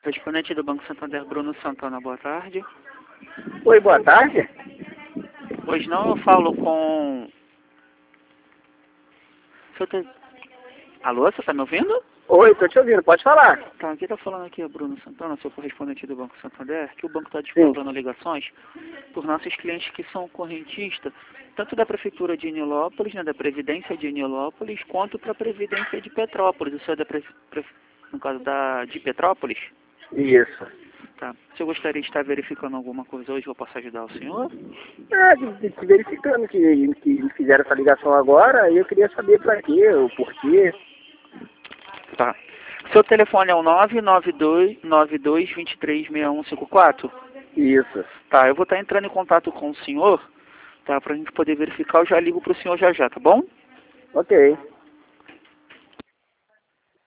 Correspondente do Banco Santander, Bruno Santana, boa tarde. Oi, boa tarde. Pois não, eu falo com... Alô, você está me ouvindo? Oi, tô te ouvindo, pode falar. Tá, aqui tá falando aqui é Bruno Santana, sou correspondente do Banco Santander, que o banco está disponibilizando ligações por nossos clientes que são correntistas, tanto da Prefeitura de Nilópolis, né, da Previdência de Nilópolis, quanto para a Previdência de Petrópolis. O senhor é no caso de Petrópolis? Isso. Tá. Se eu gostaria de estar verificando alguma coisa hoje, eu posso ajudar o senhor? Verificando que fizeram essa ligação agora, eu queria saber pra quê, o porquê. Tá. Seu telefone é o 992-236154? Isso. Tá, eu vou estar entrando em contato com o senhor, tá, pra gente poder verificar, eu já ligo pro senhor já, tá bom? Ok.